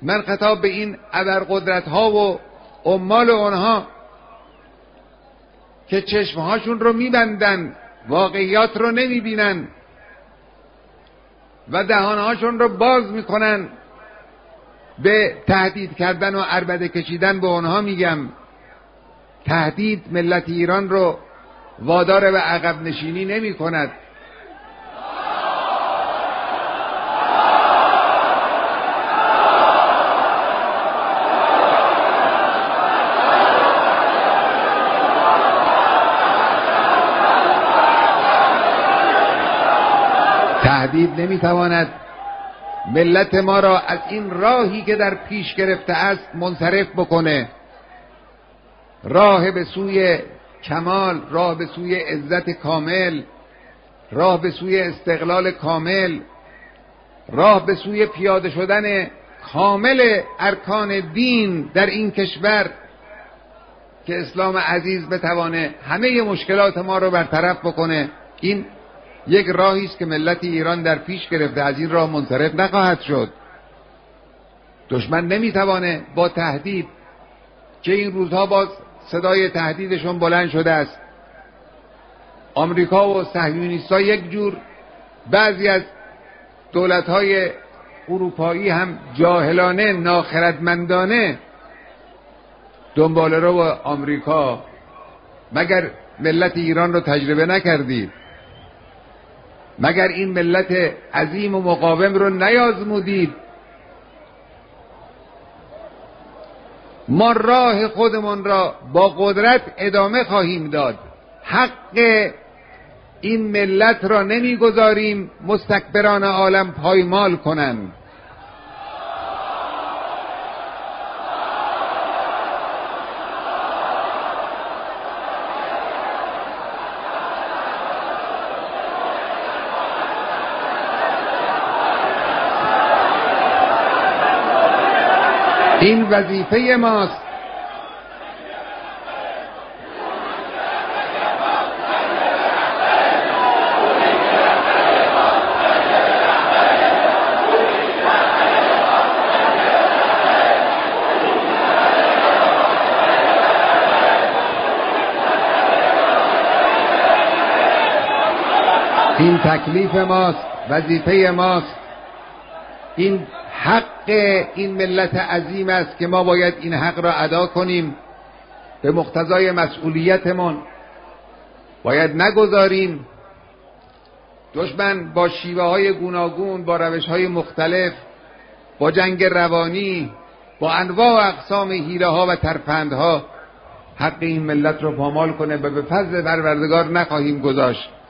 من خطاب به این ابرقدرت ها و عمال اونها که چشمهاشون رو میبندن، واقعیات رو نمیبینن و دهانهاشون رو باز میکنن به تهدید کردن و عربده کشیدن، به اونها میگم تهدید ملت ایران رو وادار به عقب نشینی نمی کند. تهدید نمیتواند ملت ما را از این راهی که در پیش گرفته است منصرف بکنه. راه به سوی کمال، راه به سوی عزت کامل، راه به سوی استقلال کامل، راه به سوی پیاده شدن کامل ارکان دین در این کشور که اسلام عزیز بتوانه همه مشکلات ما رو برطرف بکنه. این یک راهی است که ملت ایران در پیش گرفته، از این راه منصرف نخواهد شد. دشمن نمیتوانه با تهدید که این روزها باز صدای تهدیدشون بلند شده است، آمریکا و صهیونیست‌ها یک جور، بعضی از دولت‌های اروپایی هم جاهلانه ناخردمندانه دنباله رو آمریکا. مگر ملت ایران رو تجربه نکردید؟ مگر این ملت عظیم و مقاوم رو نیازمودید؟ ما راه خودمون را با قدرت ادامه خواهیم داد. حق این ملت را نمیگذاریم مستکبران عالم پایمال کنند. این وظیفه ماست. این تکلیف ماست، وظیفه ماست. این حق این ملت عظیم است که ما باید این حق را ادا کنیم. به مقتضای مسئولیتمون باید نگذاریم دشمن با شیوه های گوناگون، با روش های مختلف، با جنگ روانی، با انواع و اقسام حیله ها و ترفندها حق این ملت را پامال کنه و به فضل پروردگار نخواهیم گذاشت.